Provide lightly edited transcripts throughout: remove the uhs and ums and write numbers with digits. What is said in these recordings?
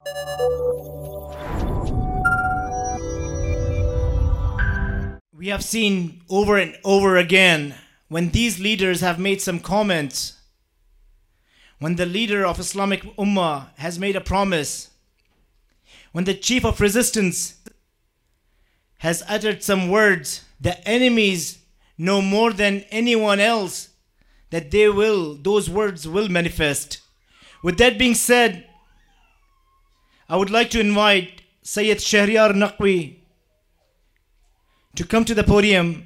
We have seen over and over again when these leaders have made some comments, when the leader of Islamic Ummah has made a promise, when the chief of resistance has uttered some words, the enemies know more than anyone else that those words will manifest. With that being said, I would like to invite Sayyid Shahryar Naqvi to come to the podium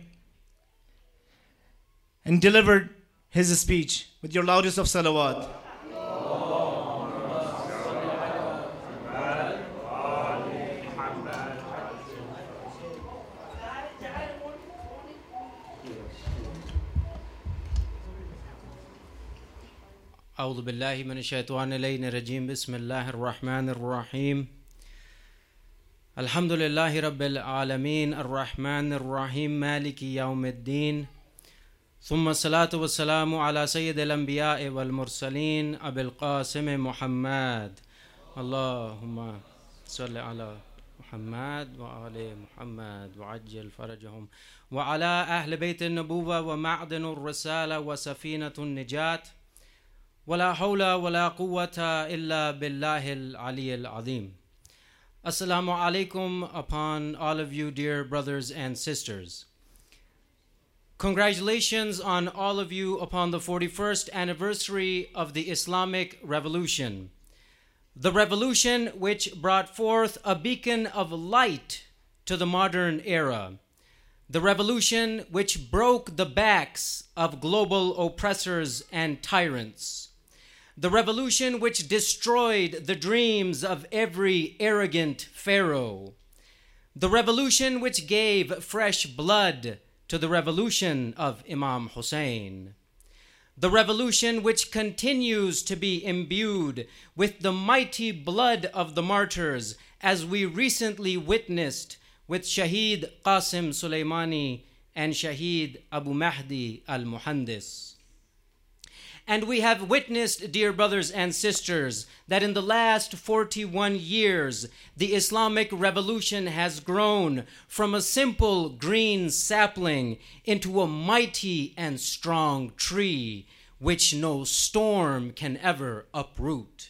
and deliver his speech with your loudest of salawat. أعوذ بالله من الشيطان اللعين الرجيم بسم الله الرحمن الرحيم الحمد لله رب العالمين الرحمن الرحيم مالك يوم الدين ثم الصلاة والسلام على سيد الأنبياء والمرسلين أبي القاسم محمد اللهم صل على محمد وآل محمد وعجل فرجهم وعلى أهل بيت النبوة ومعدن الرسالة وسفينة النجاة ولا حول ولا قوة إلا بالله العلي العظيم. Assalamu alaikum upon all of you, dear brothers and sisters. Congratulations on all of you upon the 41st anniversary of the Islamic Revolution. The revolution which brought forth a beacon of light to the modern era. The revolution which broke the backs of global oppressors and tyrants. The revolution which destroyed the dreams of every arrogant pharaoh. The revolution which gave fresh blood to the revolution of Imam Hussein. The revolution which continues to be imbued with the mighty blood of the martyrs, as we recently witnessed with Shaheed Qasim Soleimani and Shaheed Abu Mahdi al-Muhandis. And we have witnessed, dear brothers and sisters, that in the last 41 years, the Islamic Revolution has grown from a simple green sapling into a mighty and strong tree, which no storm can ever uproot.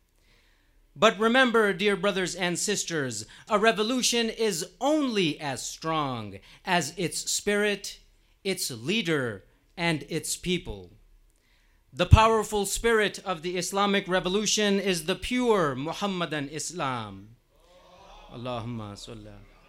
But remember, dear brothers and sisters, a revolution is only as strong as its spirit, its leader, and its people. The powerful spirit of the Islamic Revolution is the pure Muhammadan Islam. Allahumma salli.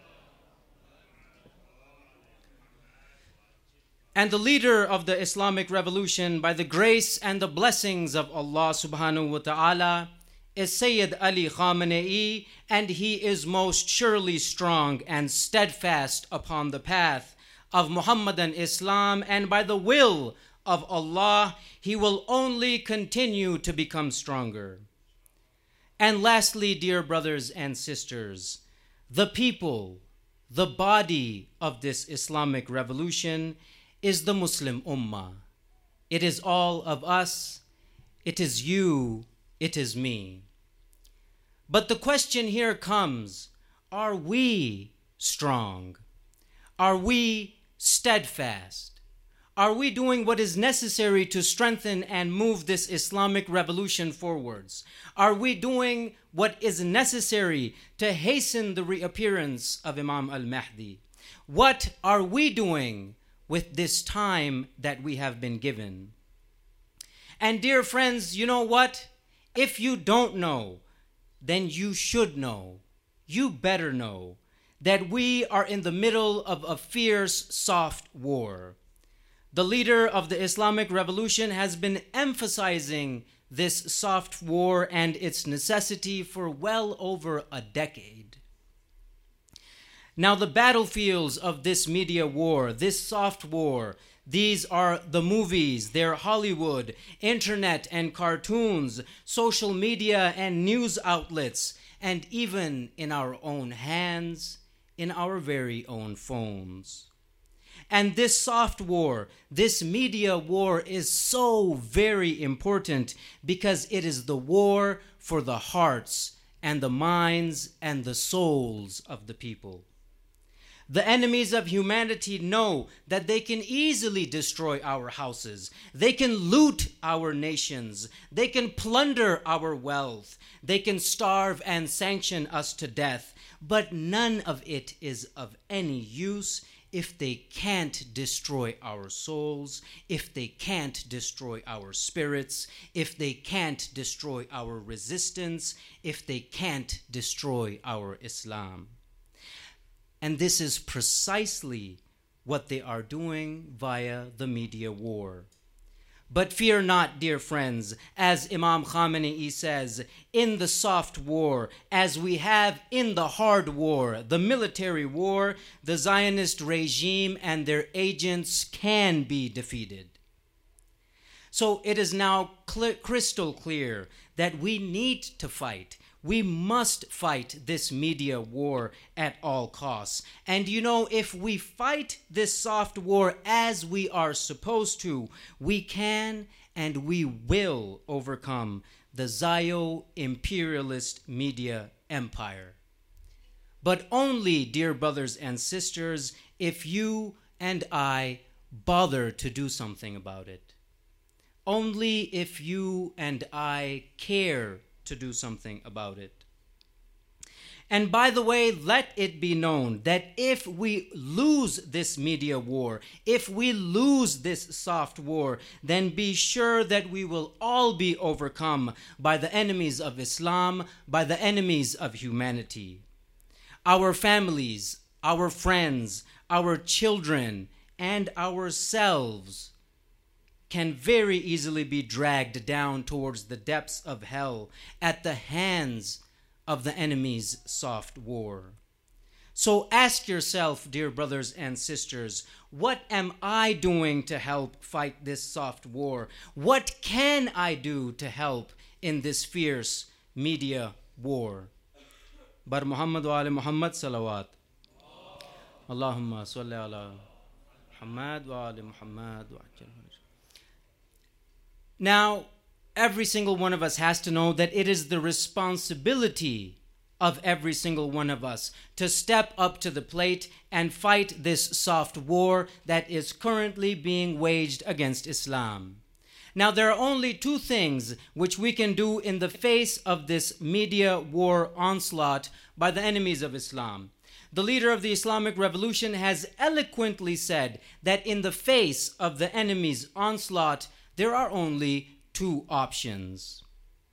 And the leader of the Islamic Revolution, by the grace and the blessings of Allah subhanahu wa ta'ala, is Sayyid Ali Khamenei, and he is most surely strong and steadfast upon the path of Muhammadan Islam, and by the will of Allah, he will only continue to become stronger. And lastly, dear brothers and sisters, the people, the body of this Islamic revolution is the Muslim Ummah. It is all of us, it is you, it is me. But the question here comes, are we strong? Are we steadfast? Are we doing what is necessary to strengthen and move this Islamic revolution forwards? Are we doing what is necessary to hasten the reappearance of Imam al-Mahdi? What are we doing with this time that we have been given? And dear friends, you know what? If you don't know, then you should know. You better know that we are in the middle of a fierce, soft war. The leader of the Islamic Revolution has been emphasizing this soft war and its necessity for well over a decade. Now, the battlefields of this media war, this soft war, these are the movies, they're Hollywood, internet and cartoons, social media and news outlets, and even in our own hands, in our very own phones. And this soft war, this media war is so very important because it is the war for the hearts and the minds and the souls of the people. The enemies of humanity know that they can easily destroy our houses. They can loot our nations. They can plunder our wealth. They can starve and sanction us to death. But none of it is of any use if they can't destroy our souls, if they can't destroy our spirits, if they can't destroy our resistance, if they can't destroy our Islam. And this is precisely what they are doing via the media war. But fear not, dear friends, as Imam Khamenei says, in the soft war, as we have in the hard war, the military war, the Zionist regime and their agents can be defeated. So it is now crystal clear that we need to fight. We must fight this media war at all costs. And you know, if we fight this soft war as we are supposed to, we can and we will overcome the Zio-imperialist media empire. But only, dear brothers and sisters, if you and I bother to do something about it. Only if you and I care to do something about it. And by the way, let it be known that if we lose this media war, if we lose this soft war, then be sure that we will all be overcome by the enemies of Islam, by the enemies of humanity. Our families, our friends, our children, and ourselves can very easily be dragged down towards the depths of hell at the hands of the enemy's soft war. So ask yourself, dear brothers and sisters, what am I doing to help fight this soft war? What can I do to help in this fierce media war? Bar Muhammad wa ali Muhammad salawat. Allahumma salli ala Muhammad wa ali Muhammad wa ajal. Now, every single one of us has to know that it is the responsibility of every single one of us to step up to the plate and fight this soft war that is currently being waged against Islam. Now, there are only two things which we can do in the face of this media war onslaught by the enemies of Islam. The leader of the Islamic Revolution has eloquently said that in the face of the enemy's onslaught, there are only two options.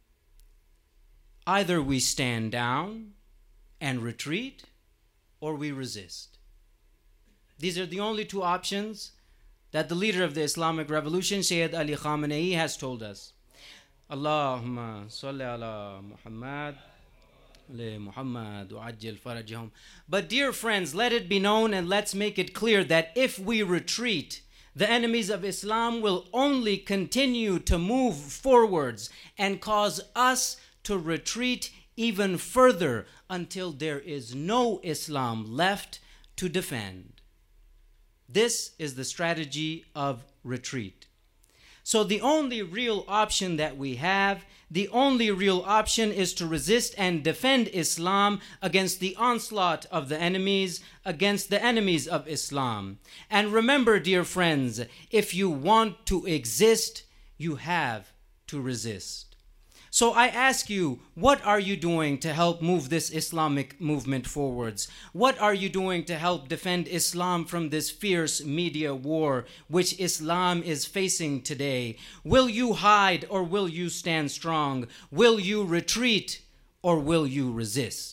Either we stand down and retreat, or we resist. These are the only two options that the leader of the Islamic Revolution, Sayyid Ali Khamenei, has told us. Allahumma salli ala Muhammad, li Muhammad wa ajil farajahum. But dear friends, let it be known and let's make it clear that if we retreat, the enemies of Islam will only continue to move forwards and cause us to retreat even further until there is no Islam left to defend. This is the strategy of retreat. So the only real option that we have, the only real option is to resist and defend Islam against the onslaught of the enemies, against the enemies of Islam. And remember, dear friends, if you want to exist, you have to resist. So I ask you, what are you doing to help move this Islamic movement forwards? What are you doing to help defend Islam from this fierce media war which Islam is facing today? Will you hide or will you stand strong? Will you retreat or will you resist?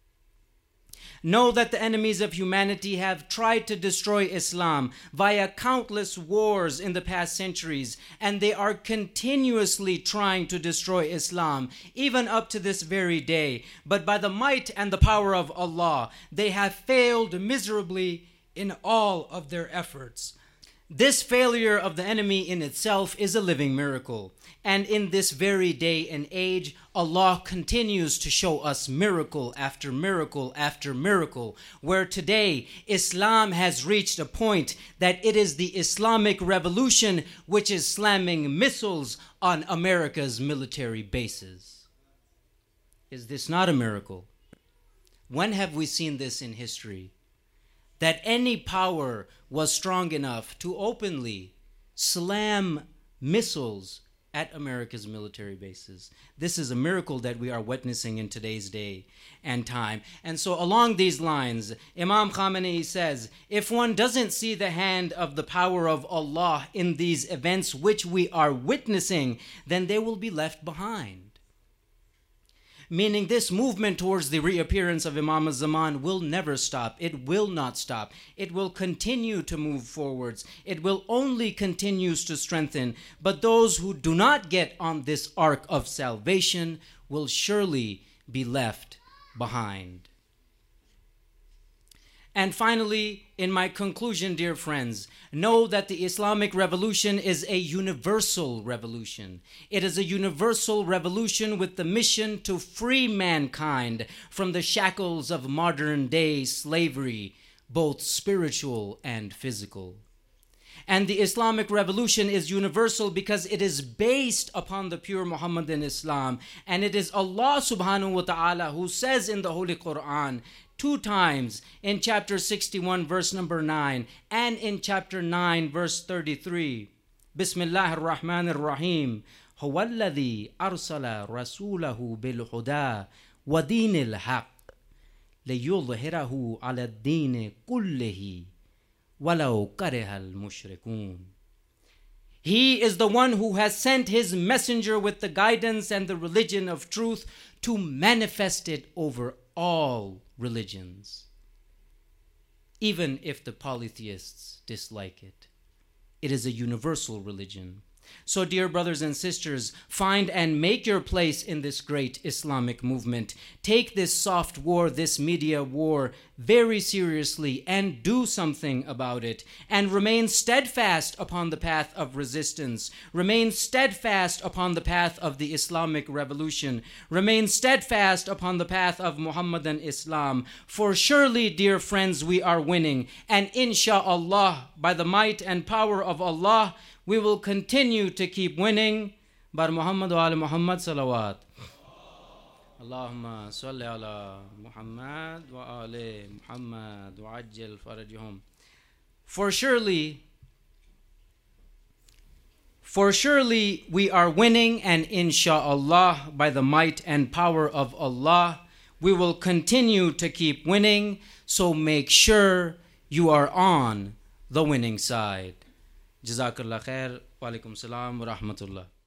Know that the enemies of humanity have tried to destroy Islam via countless wars in the past centuries, and they are continuously trying to destroy Islam, even up to this very day. But by the might and the power of Allah, they have failed miserably in all of their efforts. This failure of the enemy in itself is a living miracle. And in this very day and age, Allah continues to show us miracle after miracle after miracle, where today Islam has reached a point that it is the Islamic Revolution which is slamming missiles on America's military bases. Is this not a miracle? When have we seen this in history? That any power was strong enough to openly slam missiles at America's military bases. This is a miracle that we are witnessing in today's day and time. And so along these lines, Imam Khamenei says, if one doesn't see the hand of the power of Allah in these events which we are witnessing, then they will be left behind. Meaning this movement towards the reappearance of Imam al-Zaman will never stop. It will not stop. It will continue to move forwards. It will only continue to strengthen. But those who do not get on this ark of salvation will surely be left behind. And finally, in my conclusion, dear friends, know that the Islamic revolution is a universal revolution. It is a universal revolution with the mission to free mankind from the shackles of modern day slavery, both spiritual and physical. And the Islamic revolution is universal because it is based upon the pure Muhammadan Islam. And it is Allah subhanahu wa ta'ala who says in the Holy Quran, 2 times in chapter 61 verse number 9 and in chapter 9 verse 33. Bismillah ar-Rahman ar-Rahim. Huwa alladhi arsala rasulahu bil huda wa dinil haq liyudhhirahu ala ad-din kullihi walau kariha al-mushrikun. He is the one who has sent his messenger with the guidance and the religion of truth to manifest it over all religions, even if the polytheists dislike it. It is a universal religion. So, dear brothers and sisters, find and make your place in this great Islamic movement. Take this soft war, this media war, very seriously and do something about it. And remain steadfast upon the path of resistance. Remain steadfast upon the path of the Islamic revolution. Remain steadfast upon the path of Muhammadan Islam. For surely, dear friends, we are winning. And insha'Allah, by the might and power of Allah, we will continue to keep winning. Bar Muhammad wa ala Muhammad salawat. Allahumma salli ala Muhammad wa ala Muhammad wa ajjal farajhum. For surely we are winning, and insha'Allah, by the might and power of Allah, we will continue to keep winning. So make sure you are on the winning side. Jazakallah khair. Wa alaikum salam wa rahmatullah.